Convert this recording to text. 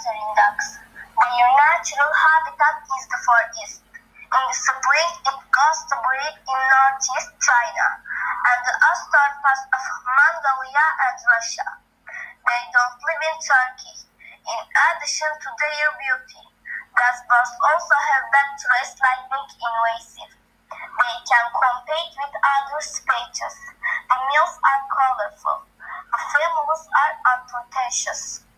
wintering ducks. Their natural habitat is the forest. In the spring, it goes to breed in northeast China and the Astarpas of Mongolia and Russia. They don't live in Turkey. In addition to their beauty, gazebirds also have bad traits like being invasive. They can compete with other species. The males are colorful. The females are unpretentious.